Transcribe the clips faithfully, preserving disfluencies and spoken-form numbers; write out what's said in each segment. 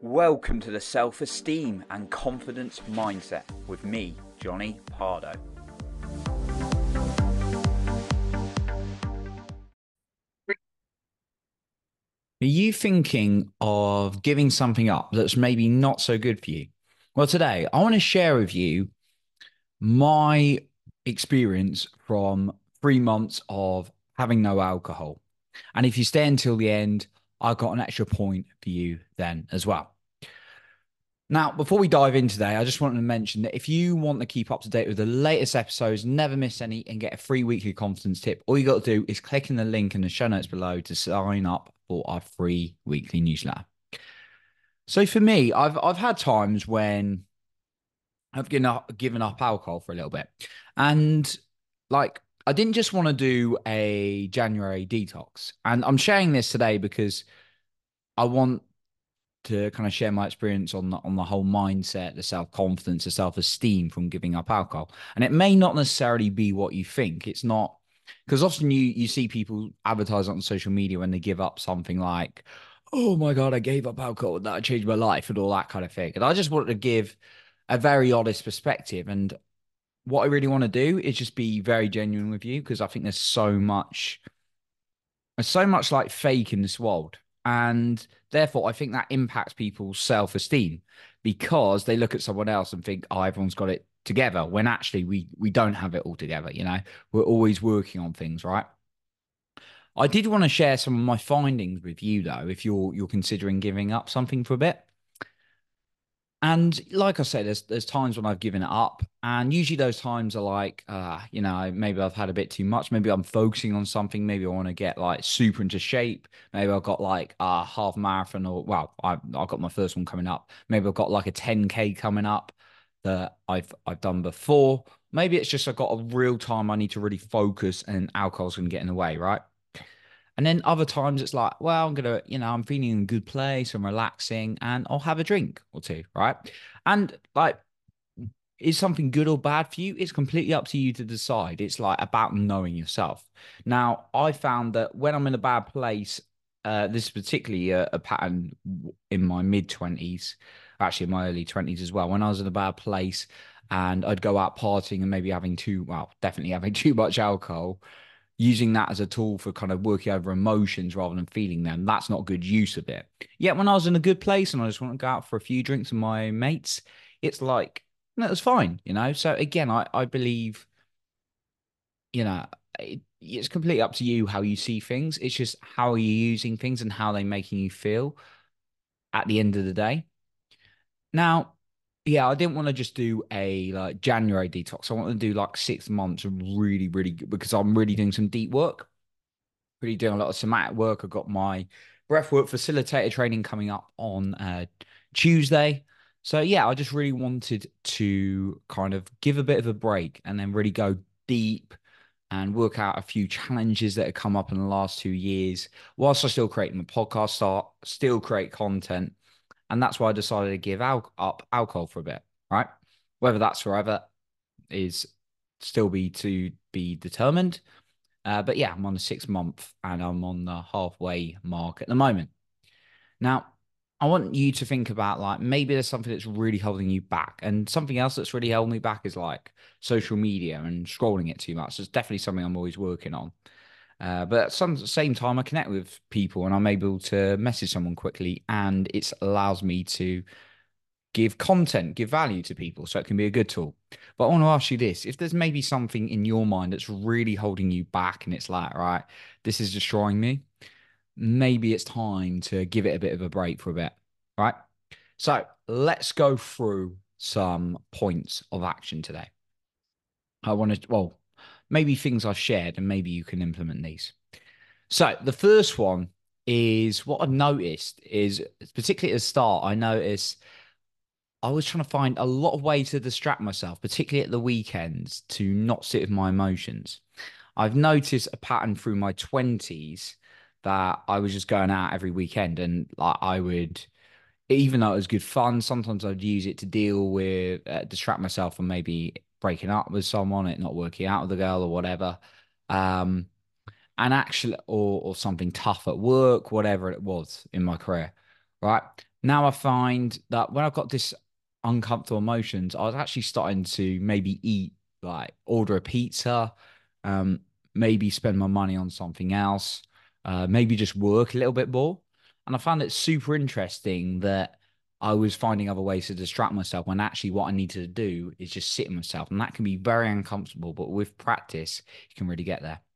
Welcome to the Self-Esteem and Confidence Mindset with me, Johnny Pardo. Are you thinking of giving something up that's maybe not so good for you? Well, today I want to share with you my experience from three months of having no alcohol. And if you stay until the end, I've got an extra point for you then as well. Now, before we dive in today, I just wanted to mention that if you want to keep up to date with the latest episodes, never miss any, and get a free weekly confidence tip, all you got to do is click in the link in the show notes below to sign up for our free weekly newsletter. So for me, I've I've had times when I've given up given up alcohol for a little bit, and like I didn't just want to do a January detox, and I'm sharing this today because I want to kind of share my experience on the, on the whole mindset, the self confidence, the self esteem from giving up alcohol. And it may not necessarily be what you think. It's not because often you you see people advertise on social media when they give up something like, "Oh my god, I gave up alcohol and that changed my life" and all that kind of thing. And I just wanted to give a very honest perspective. And what I really want to do is just be very genuine with you because I think there's so much there's so much like fake in this world. And therefore, I think that impacts people's self esteem because they look at someone else and think, oh, everyone's got it together. When actually, we, we don't have it all together. You know, we're always working on things, right? I did want to share some of my findings with you, though, if you're you're considering giving up something for a bit. And like I said, there's there's times when I've given it up, and usually those times are like, uh, you know, maybe I've had a bit too much. Maybe I'm focusing on something. Maybe I want to get like super into shape. Maybe I've got like a half marathon, or well, I've I've got my first one coming up. Maybe I've got like a ten K coming up that I've I've done before. Maybe it's just I've got a real time I need to really focus, and alcohol's gonna get in the way, right? And then other times it's like, well, I'm gonna, you know, I'm feeling in a good place, I'm relaxing, and I'll have a drink or two, right? And like, is something good or bad for you? It's completely up to you to decide. It's like about knowing yourself. Now, I found that when I'm in a bad place, uh, this is particularly a, a pattern in my mid twenties, actually in my early twenties as well. When I was in a bad place and I'd go out partying and maybe having too, well, definitely having too much alcohol, using that as a tool for kind of working over emotions rather than feeling them. That's not good use of it. Yet when I was in a good place and I just want to go out for a few drinks with my mates, it's like, no, it's fine, you know? So again, I, I believe, you know, it, it's completely up to you how you see things. It's just how are you using things and how they making you feel at the end of the day. Now, yeah, I didn't want to just do a like January detox. I want to do like six months of really, really good because I'm really doing some deep work, really doing a lot of somatic work. I've got my breathwork facilitator training coming up on uh, Tuesday. So yeah, I just really wanted to kind of give a bit of a break and then really go deep and work out a few challenges that have come up in the last two years whilst I still creating the podcast, start still create content. And that's why I decided to give al- up alcohol for a bit, right? Whether that's forever is still be to be determined. Uh, but yeah, I'm on the six month and I'm on the halfway mark at the moment. Now, I want you to think about like maybe there's something that's really holding you back. And something else that's really holding me back is like social media and scrolling it too much. It's definitely something I'm always working on. Uh, but at some same time, I connect with people and I'm able to message someone quickly, and it allows me to give content, give value to people. So it can be a good tool. But I want to ask you this: if there's maybe something in your mind that's really holding you back and it's like, right, this is destroying me, maybe it's time to give it a bit of a break for a bit, right? So let's go through some points of action today. I want to, well, maybe things I've shared and maybe you can implement these. So the first one is what I've noticed is, particularly at the start, I noticed I was trying to find a lot of ways to distract myself, particularly at the weekends, to not sit with my emotions. I've noticed a pattern through my twenties that I was just going out every weekend and like I would, even though it was good fun, sometimes I'd use it to deal with, uh, distract myself from maybe breaking up with someone, it not working out with the girl or whatever. Um, and actually, or, or something tough at work, whatever it was in my career, right? now I find that when I've got this uncomfortable emotions, I was actually starting to maybe eat, like order a pizza, um, maybe spend my money on something else, uh, maybe just work a little bit more. And I found it super interesting that I was finding other ways to distract myself when actually what I needed to do is just sit in myself. And that can be very uncomfortable, but with practice, you can really get there.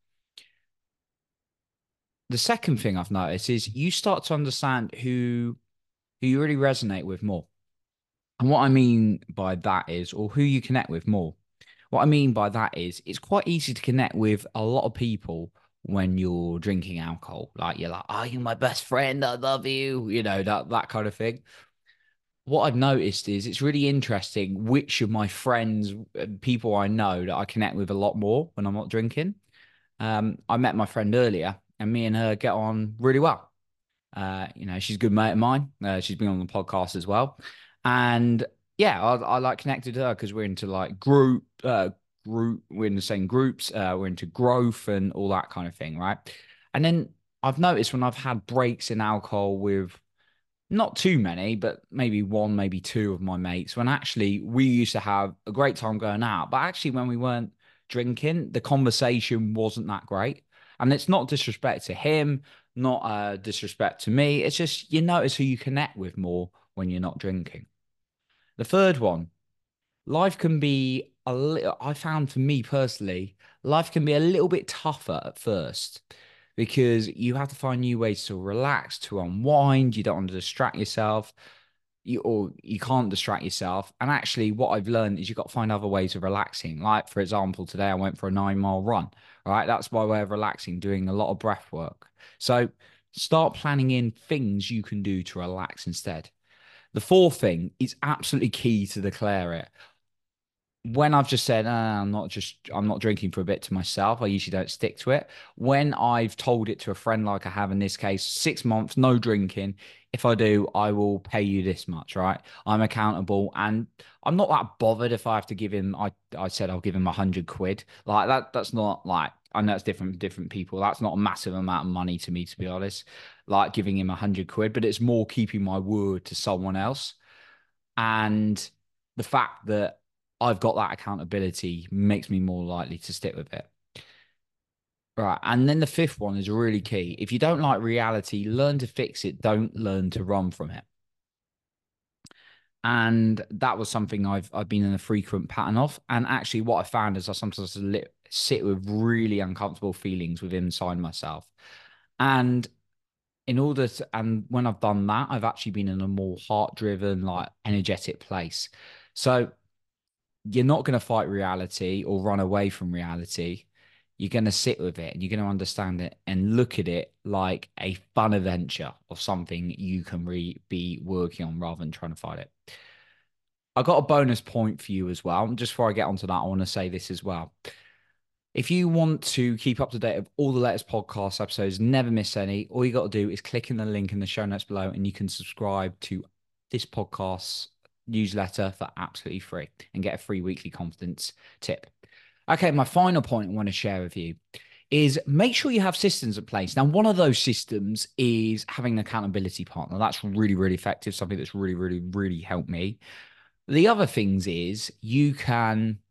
The second thing I've noticed is you start to understand who who you really resonate with more. And what I mean by that is, or who you connect with more. What I mean by that is, it's quite easy to connect with a lot of people when you're drinking alcohol. Like you're like, "Oh, you're my best friend. I love you." You know, that that kind of thing. What I've noticed is it's really interesting which of my friends, uh, people I know that I connect with a lot more when I'm not drinking. Um, I met my friend earlier, and me and her get on really well. Uh, you know, she's a good mate of mine. Uh, she's been on the podcast as well. And yeah, I, I like connected to her because we're into like group, uh, group, we're in the same groups, uh, we're into growth and all that kind of thing, right? And then I've noticed when I've had breaks in alcohol with not too many, but maybe one, maybe two of my mates, when actually we used to have a great time going out. But actually, when we weren't drinking, the conversation wasn't that great. And it's not disrespect to him, not uh, disrespect to me. It's just you notice who you connect with more when you're not drinking. The third one, life can be a little, I found for me personally, life can be a little bit tougher at first because you have to find new ways to relax, to unwind. You don't want to distract yourself. You or you can't distract yourself. And actually, what I've learned is you've got to find other ways of relaxing. Like, for example, today I went for a nine mile run. All right. That's my way of relaxing, doing a lot of breath work. So start planning in things you can do to relax instead. The fourth thing is absolutely key to declare it when I've just said, uh, I'm not just, I'm not drinking for a bit to myself, I usually don't stick to it. When I've told it to a friend, like I have in this case, six months, no drinking. If I do, I will pay you this much, right? I'm accountable and I'm not that bothered if I have to give him, I, I said I'll give him a hundred quid. Like that, that's not like, I know it's different, different people. That's not a massive amount of money to me, to be honest. Like giving him a hundred quid, but it's more keeping my word to someone else. And the fact that I've got that accountability makes me more likely to stick with it. Right. And then the fifth one is really key. If you don't like reality, learn to fix it. Don't learn to run from it. And that was something I've I've been in a frequent pattern of. And actually, what I found is I sometimes sit with really uncomfortable feelings within inside myself. And in order to, and when I've done that, I've actually been in a more heart-driven, like energetic place. So you're not going to fight reality or run away from reality. You're going to sit with it and you're going to understand it and look at it like a fun adventure of something you can re- be working on rather than trying to fight it. I got a bonus point for you as well. Just before I get onto that, I want to say this as well. If you want to keep up to date of all the latest podcast episodes, never miss any, all you got to do is click in the link in the show notes below and you can subscribe to this podcast newsletter for absolutely free and get a free weekly confidence tip. Okay, my final point I want to share with you is make sure you have systems in place. Now, one of those systems is having an accountability partner. That's really, really effective, something that's really, really, really helped me. The other things is you can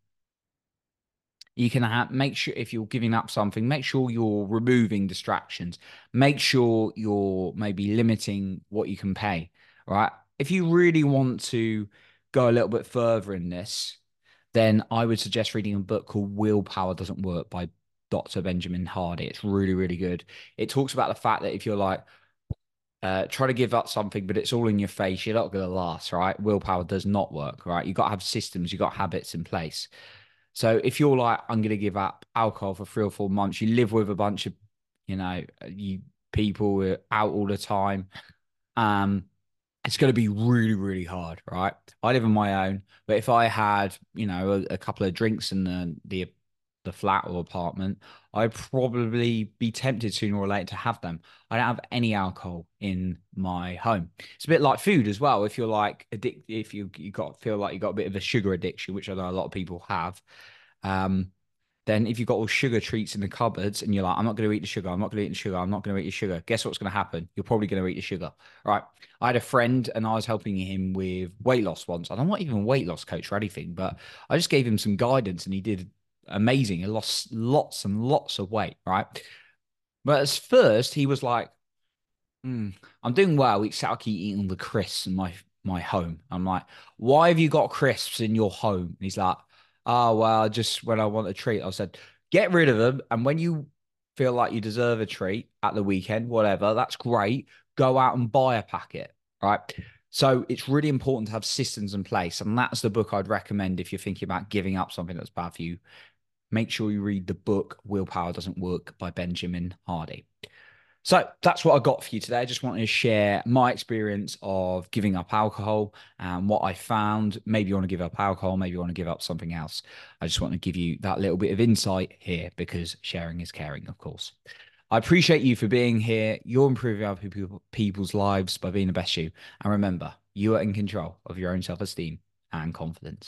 you can have, make sure if you're giving up something, make sure you're removing distractions. Make sure you're maybe limiting what you can pay, right? If you really want to go a little bit further in this, then I would suggest reading a book called Willpower Doesn't Work by Doctor Benjamin Hardy. It's really, really good. It talks about the fact that if you're like, uh, try to give up something, but it's all in your face, you're not going to last, right? Willpower does not work, right? You've got to have systems, you've got habits in place. So if you're like, I'm going to give up alcohol for three or four months, you live with a bunch of, you know, you people who are out all the time. Um, it's going to be really, really hard, right? I live on my own, but if I had, you know, a, a couple of drinks in the the the flat or apartment, I'd probably be tempted sooner or later to have them. I don't have any alcohol in my home. It's a bit like food as well. If you're like addict, if you you got feel like you got a bit of a sugar addiction, which I know a lot of people have, um, Then if you've got all sugar treats in the cupboards and you're like, I'm not going to eat the sugar, I'm not going to eat the sugar, I'm not going to eat the sugar, guess what's going to happen? You're probably going to eat the sugar, right? I had a friend and I was helping him with weight loss once. And I'm not even a weight loss coach or anything, but I just gave him some guidance and he did amazing. He lost lots and lots of weight, right? But at first he was like, mm, I'm doing well, except I keep eating the crisps in my my home. I'm like, why have you got crisps in your home? And he's like, oh, well, just when I want a treat. I said, get rid of them. And when you feel like you deserve a treat at the weekend, whatever, that's great. Go out and buy a packet, right? So it's really important to have systems in place. And that's the book I'd recommend if you're thinking about giving up something that's bad for you. Make sure you read the book Willpower Doesn't Work by Benjamin Hardy. So that's what I got for you today. I just wanted to share my experience of giving up alcohol and what I found. Maybe you want to give up alcohol, maybe you want to give up something else. I just want to give you that little bit of insight here because sharing is caring, of course. I appreciate you for being here. You're improving other people, people's lives by being the best you. And remember, you are in control of your own self-esteem and confidence.